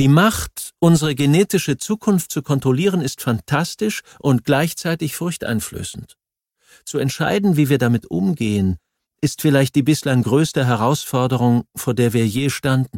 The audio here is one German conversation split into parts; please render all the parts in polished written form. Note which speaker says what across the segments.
Speaker 1: Die Macht, unsere genetische Zukunft zu kontrollieren, ist fantastisch und gleichzeitig furchteinflößend. Zu entscheiden, wie wir damit umgehen, ist vielleicht die bislang größte Herausforderung, vor der wir je standen.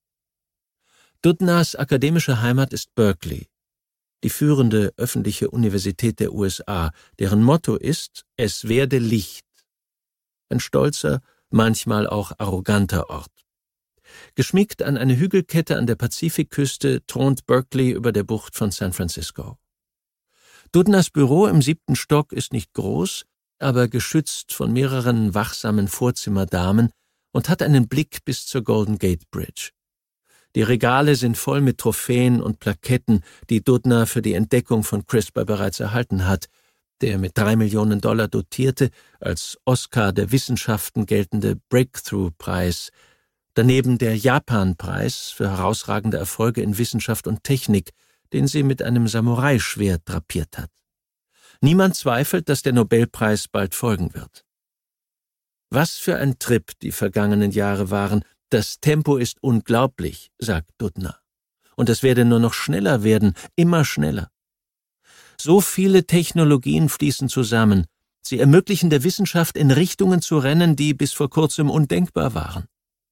Speaker 1: Doudnas akademische Heimat ist Berkeley, die führende öffentliche Universität der USA, deren Motto ist: Es werde Licht. Ein stolzer, manchmal auch arroganter Ort. Geschmiegt an eine Hügelkette an der Pazifikküste thront Berkeley über der Bucht von San Francisco. Doudnas Büro im 7. Stock ist nicht groß, aber geschützt von mehreren wachsamen Vorzimmerdamen und hat einen Blick bis zur Golden Gate Bridge. Die Regale sind voll mit Trophäen und Plaketten, die Doudna für die Entdeckung von CRISPR bereits erhalten hat, der mit $3 Millionen dotierte, als Oscar der Wissenschaften geltende Breakthrough-Preis, daneben der Japan-Preis für herausragende Erfolge in Wissenschaft und Technik, den sie mit einem Samurai-Schwert drapiert hat. Niemand zweifelt, dass der Nobelpreis bald folgen wird. Was für ein Trip die vergangenen Jahre waren. Das Tempo ist unglaublich, sagt Doudna. Und es werde nur noch schneller werden, immer schneller. So viele Technologien fließen zusammen. Sie ermöglichen der Wissenschaft, in Richtungen zu rennen, die bis vor kurzem undenkbar waren.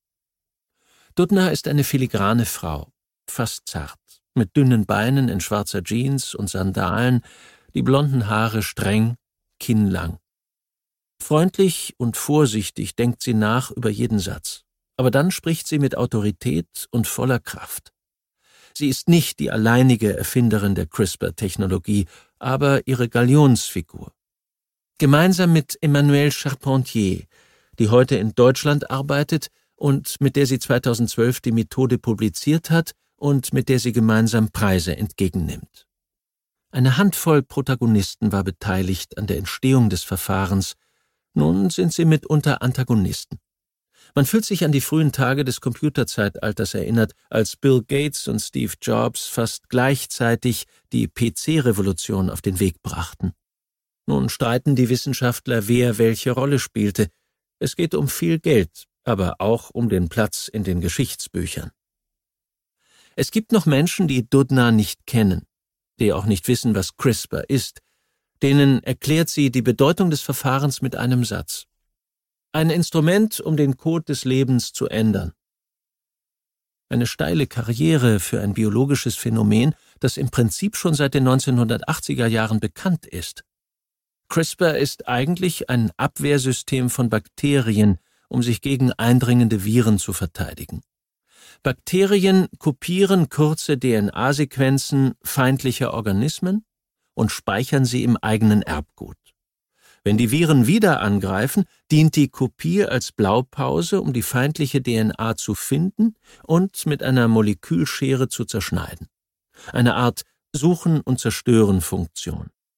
Speaker 1: Doudna ist eine filigrane Frau, fast zart, mit dünnen Beinen in schwarzer Jeans und Sandalen, die blonden Haare streng, kinnlang. Freundlich und vorsichtig denkt sie nach über jeden Satz, aber dann spricht sie mit Autorität und voller Kraft. Sie ist nicht die alleinige Erfinderin der CRISPR-Technologie, aber ihre Galionsfigur. Gemeinsam mit Emmanuelle Charpentier, die heute in Deutschland arbeitet und mit der sie 2012 die Methode publiziert hat und mit der sie gemeinsam Preise entgegennimmt. Eine Handvoll Protagonisten war beteiligt an der Entstehung des Verfahrens. Nun sind sie mitunter Antagonisten. Man fühlt sich an die frühen Tage des Computerzeitalters erinnert, als Bill Gates und Steve Jobs fast gleichzeitig die PC-Revolution auf den Weg brachten. Nun streiten die Wissenschaftler, wer welche Rolle spielte. Es geht um viel Geld, aber auch um den Platz in den Geschichtsbüchern. Es gibt noch Menschen, die Doudna nicht kennen, die auch nicht wissen, was CRISPR ist. Denen erklärt sie die Bedeutung des Verfahrens mit einem Satz. Ein Instrument, um den Code des Lebens zu ändern. Eine steile Karriere für ein biologisches Phänomen, das im Prinzip schon seit den 1980er Jahren bekannt ist. CRISPR ist eigentlich ein Abwehrsystem von Bakterien, um sich gegen eindringende Viren zu verteidigen. Bakterien kopieren kurze DNA-Sequenzen feindlicher Organismen und speichern sie im eigenen Erbgut. Wenn die Viren wieder angreifen, dient die Kopie als Blaupause, um die feindliche DNA zu finden und mit einer Molekülschere zu zerschneiden. Eine Art Suchen- und Zerstören-Funktion.